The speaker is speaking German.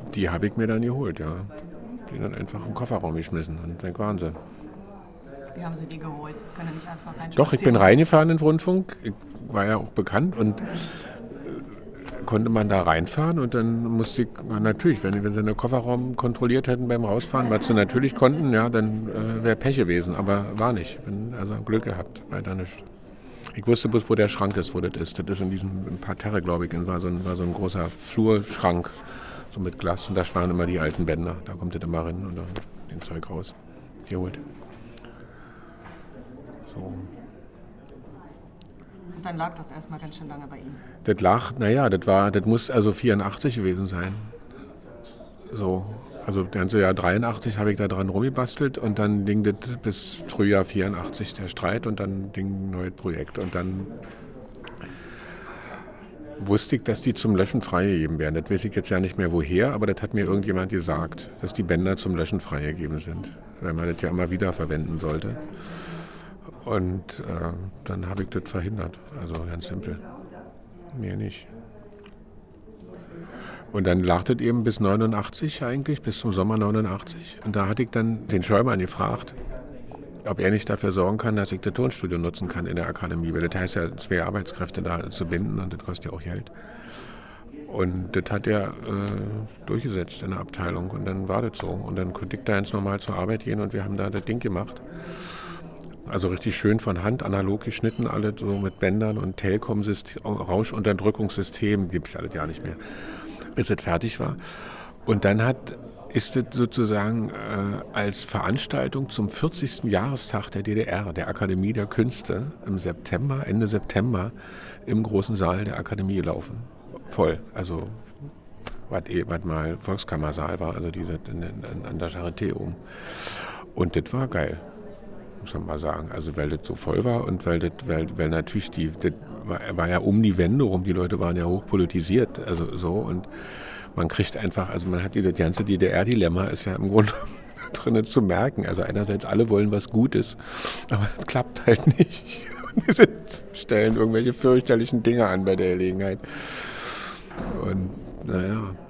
Die habe ich mir dann geholt, ja. Die dann einfach im Kofferraum geschmissen und weg waren sie. Wie haben Sie die geholt? Können nicht einfach reinspazieren? Doch, ich bin reingefahren in den Rundfunk. Ich war ja auch bekannt und konnte man da reinfahren und dann musste ich, natürlich, wenn sie den Kofferraum kontrolliert hätten beim Rausfahren, was sie natürlich konnten, ja, dann wäre Pech gewesen, aber war nicht. Bin also Glück gehabt, weiter nicht. Ich wusste bloß, wo der Schrank ist, wo das ist. Das ist in diesem Parterre, glaube ich, war so ein großer Flurschrank, so mit Glas und da waren immer die alten Bänder. Da kommt das immer rein und dann den Zeug raus. Geholt. So. Und dann lag das erstmal ganz schön lange bei Ihnen. Das lag, das muss also 84 gewesen sein. So, also das ganze Jahr 83 habe ich da dran rumgebastelt und dann ging das bis Frühjahr 84 der Streit und dann ging ein neues Projekt. Und dann wusste ich, dass die zum Löschen freigegeben werden. Das weiß ich jetzt ja nicht mehr woher, aber das hat mir irgendjemand gesagt, dass die Bänder zum Löschen freigegeben sind, weil man das ja immer wieder verwenden sollte. Und dann habe ich das verhindert, also ganz simpel. Mehr nicht. Und dann lag das eben bis 89 eigentlich, bis zum Sommer 89. Und da hatte ich dann den Scheumann gefragt, ob er nicht dafür sorgen kann, dass ich das Tonstudio nutzen kann in der Akademie. Weil das heißt ja, 2 Arbeitskräfte da zu binden und das kostet ja auch Geld. Und das hat er durchgesetzt in der Abteilung und dann war das so. Und dann konnte ich da ganz normal zur Arbeit gehen und wir haben da das Ding gemacht. Also richtig schön von Hand, analog geschnitten, alle so mit Bändern und Telkom-System, Rauschunterdrückungssystem, gibt es alles ja nicht mehr, bis es fertig war. Und dann ist es sozusagen als Veranstaltung zum 40. Jahrestag der DDR, der Akademie der Künste, im September, Ende September, im großen Saal der Akademie gelaufen. Voll, also was mal Volkskammersaal war, also diese an der Charité oben. Und das war geil. Muss man mal sagen. Also weil das so voll war und weil natürlich das war ja um die Wände rum, die Leute waren ja hochpolitisiert, also so und man kriegt einfach, also man hat das ganze DDR-Dilemma ist ja im Grunde drin zu merken. Also einerseits alle wollen was Gutes, aber es klappt halt nicht. Und die stellen irgendwelche fürchterlichen Dinge an bei der Gelegenheit. Und naja.